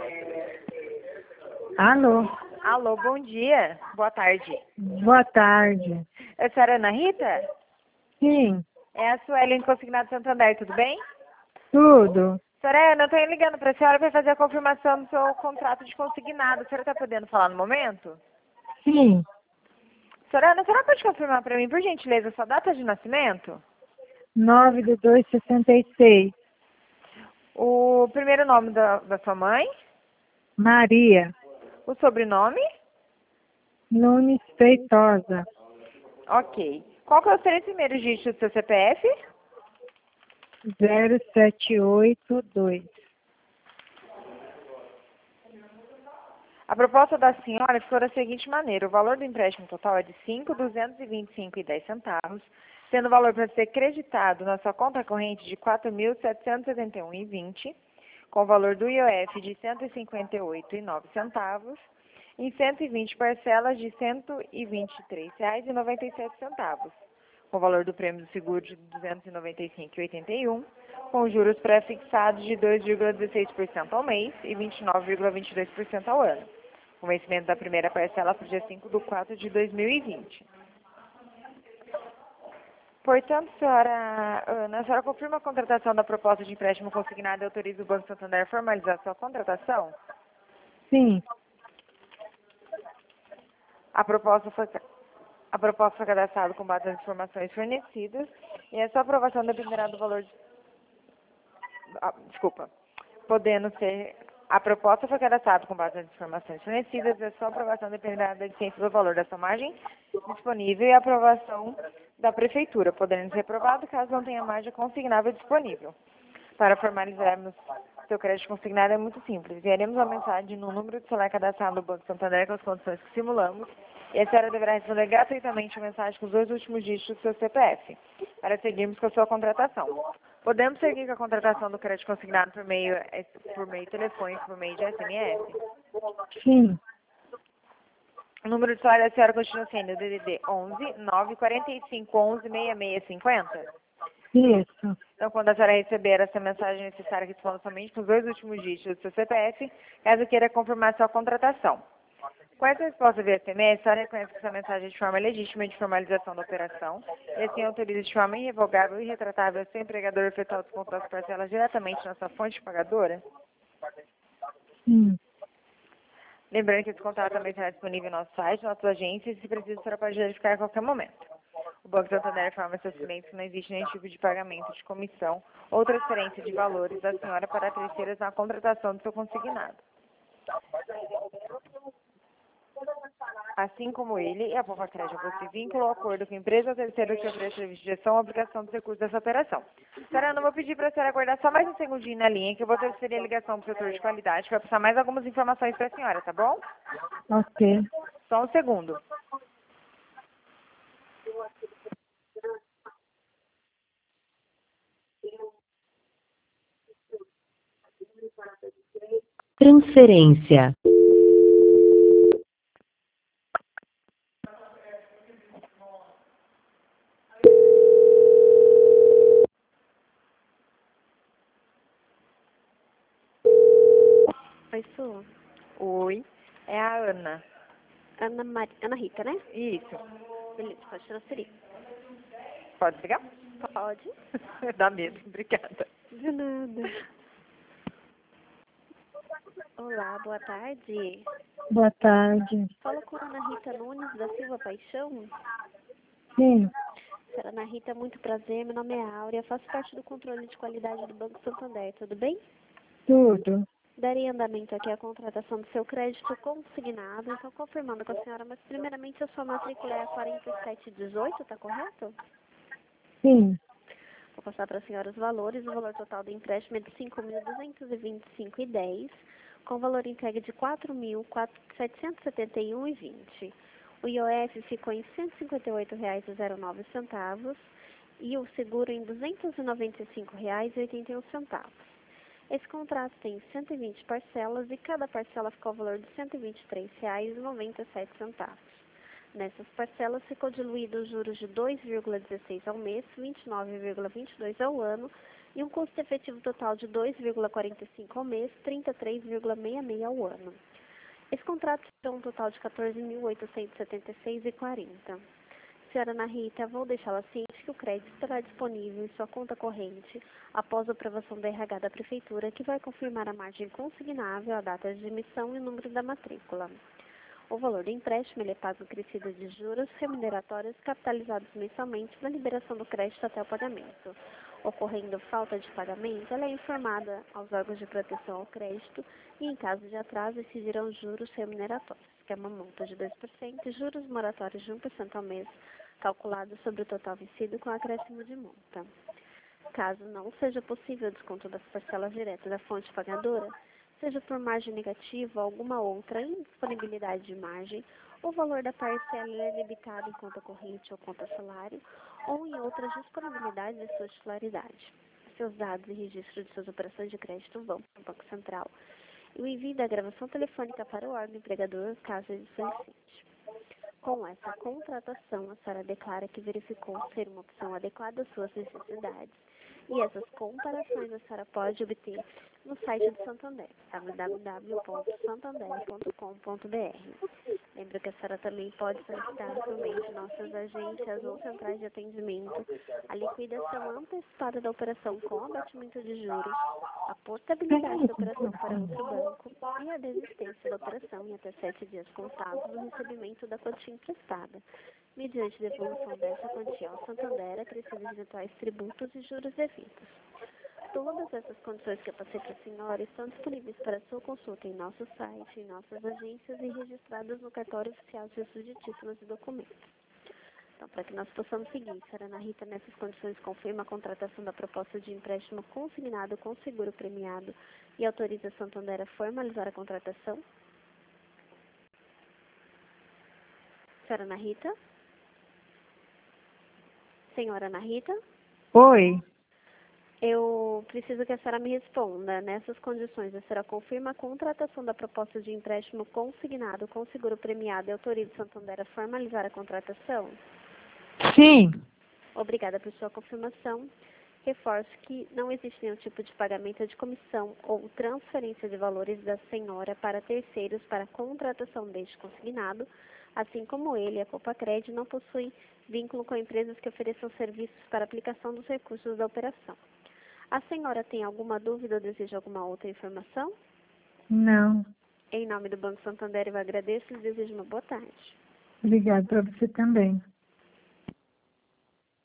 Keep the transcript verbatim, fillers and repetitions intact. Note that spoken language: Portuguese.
Alô? Alô, bom dia. Boa tarde. Boa tarde. É a senhora Ana Rita? Sim, É a Suelen do Consignado Santander, tudo bem? tudo. Senhora Ana, eu estou ligando para a senhora para fazer a confirmação do seu contrato de consignado. A senhora está podendo falar no momento? Sim, Senhora Ana, a senhora pode confirmar para mim, por gentileza, sua data de nascimento? nove de dois de sessenta e seis. O primeiro nome da, da sua mãe? Maria O sobrenome? Nunes Feitosa. Ok. Qual que é os três primeiros dígitos do seu C P F? zero sete oito dois. A proposta da senhora ficou da seguinte maneira. O valor do empréstimo total é de cinco mil duzentos e vinte e cinco reais e dez centavos, sendo o valor para ser creditado na sua conta corrente de quatro mil setecentos e setenta e um reais e vinte centavos, com o valor do I O F de cento e cinquenta e oito reais e nove centavos, em cento e vinte parcelas de cento e vinte e três reais e noventa e sete centavos, com o valor do prêmio do seguro de duzentos e noventa e cinco reais e oitenta e um centavos, com juros pré-fixados de dois vírgula dezesseis por cento ao mês e vinte e nove vírgula vinte e dois por cento ao ano. O vencimento da primeira parcela para o dia cinco de quatro de dois mil e vinte. Portanto, senhora Ana, a senhora confirma a contratação da proposta de empréstimo consignado e autoriza o Banco Santander a formalizar sua contratação? Sim, A proposta foi, a proposta foi cadastrada com base nas informações fornecidas e a sua aprovação dependerá do valor de... Ah, desculpa. Podendo ser... A proposta foi cadastrada com base nas informações fornecidas e a sua aprovação dependerá da existência do valor da sua margem disponível e a aprovação da Prefeitura, podendo ser aprovado caso não tenha margem consignável disponível. Para formalizarmos seu crédito consignado é muito simples. Enviaremos uma mensagem no número de celular cadastrado no Banco Santander com as condições que simulamos e a senhora deverá responder gratuitamente a mensagem com os dois últimos dígitos do seu C P F para seguirmos com a sua contratação. Podemos seguir com a contratação do crédito consignado por meio, por meio telefônico, por meio de S M S? sim. O número de celular da senhora continua sendo D D D onze nove quarenta e cinco onze sessenta e seis cinquenta? Isso. Então, quando a senhora receber essa mensagem é necessária, responda somente com os dois últimos dígitos do seu C P F, caso queira confirmar sua contratação. Com essa resposta via S M S, a senhora reconhece que essa mensagem é de forma legítima de formalização da operação e assim autoriza de forma irrevogável e irretratável o seu empregador a efetuar o desconto das parcelas diretamente na sua fonte pagadora? Sim. Lembrando que esse contrato também será disponível no nosso site, nas nossas agências e, se preciso, a senhora pode verificar a qualquer momento. O Banco Santander informa seus clientes que não existe nenhum tipo de pagamento de comissão ou transferência de valores da senhora para terceiras na contratação do seu consignado. Assim como ele, a Poupa Crédito possui vínculo ou acordo com empresa ou terceiro que oferece serviço de gestão ou aplicação dos recursos dessa operação. Senhora, eu não vou pedir para a senhora aguardar só mais um segundinho na linha, que eu vou transferir a ligação para o setor de qualidade para passar mais algumas informações para a senhora, tá bom? Ok. Só um segundo. Transferência. Oi, Su. Oi, é a Ana. Ana, Mar... Ana Rita, né? Isso. Beleza, pode transferir. Pode pegar? Pode. Dá medo, obrigada. De nada. Olá, boa tarde. Boa tarde. Fala com a Ana Rita Nunes da Silva Paixão. Sim, Senhora Ana Rita, muito prazer. Meu nome é Áurea. Faço parte do controle de qualidade do Banco Santander. Tudo bem? tudo. Darei andamento aqui à contratação do seu crédito consignado. Então, confirmando com a senhora, mas primeiramente a sua matrícula é a quarenta e sete dezoito, tá correto? Sim, Vou passar para a senhora os valores. O valor total do empréstimo é de cinco mil duzentos e vinte e cinco reais e dez centavos, com valor entregue de quatro mil setecentos e setenta e um reais e vinte centavos. O I O F ficou em cento e cinquenta e oito reais e nove centavos e o seguro em duzentos e noventa e cinco reais e oitenta e um centavos. Esse contrato tem cento e vinte parcelas e cada parcela ficou ao valor de cento e vinte e três reais e noventa e sete centavos. Nessas parcelas ficou diluído os juros de dois vírgula dezesseis ao mês, vinte e nove vírgula vinte e dois ao ano e um custo efetivo total de dois vírgula quarenta e cinco ao mês, trinta e três vírgula sessenta e seis ao ano. Esse contrato terá um total de quatorze mil oitocentos e setenta e seis reais e quarenta centavos. Senhora Ana Rita, vou deixá-la ciente que o crédito estará disponível em sua conta corrente após a aprovação da R H da Prefeitura, que vai confirmar a margem consignável, a data de emissão e o número da matrícula. O valor do empréstimo ele é pago acrescido de juros remuneratórios capitalizados mensalmente na liberação do crédito até o pagamento. Ocorrendo falta de pagamento, ela é informada aos órgãos de proteção ao crédito e, em caso de atraso, incidirão juros remuneratórios, que é uma multa de dois por cento, e juros moratórios de um por cento ao mês, calculado sobre o total vencido com acréscimo de multa. Caso não seja possível o desconto das parcelas diretas da fonte pagadora, seja por margem negativa ou alguma outra indisponibilidade de margem, o valor da parcela é debitado em conta corrente ou conta salário, ou em outras disponibilidades de sua titularidade. Seus dados e registro de suas operações de crédito vão para o Banco Central e o envio da gravação telefônica para o órgão empregador, caso ele solicite. Com essa contratação, a senhora declara que verificou ser uma opção adequada às suas necessidades. E essas comparações a senhora pode obter no site do Santander, w w w ponto santander ponto com ponto b r. Lembra que a senhora também pode solicitar por meio de nossas agências ou centrais de atendimento a liquidação antecipada da operação com abatimento de juros, a portabilidade da operação para outro banco e a desistência da operação em até sete dias contados do recebimento da quantia emprestada, mediante devolução dessa quantia ao Santander, acrescidos de eventuais tributos e juros devidos. Todas essas condições que eu passei para a senhora estão disponíveis para sua consulta em nosso site, em nossas agências e registradas no cartório oficial de registro de títulos e documentos. Então, para que nós possamos seguir, a senhora Ana Rita, nessas condições, confirma a contratação da proposta de empréstimo consignado com seguro premiado e autoriza a Santander a formalizar a contratação? Senhora Ana Rita? Senhora Ana Rita? Oi. Eu preciso que a senhora me responda. Nessas condições, a senhora confirma a contratação da proposta de empréstimo consignado com seguro premiado e autoriza o Santander a formalizar a contratação? Sim. Obrigada por sua confirmação. Reforço que não existe nenhum tipo de pagamento de comissão ou transferência de valores da senhora para terceiros para a contratação deste consignado, assim como ele, a Copacred, não possuem vínculo com empresas que ofereçam serviços para aplicação dos recursos da operação. A senhora tem alguma dúvida ou deseja alguma outra informação? Não. Em nome do Banco Santander, eu agradeço e desejo uma boa tarde. Obrigada para você também.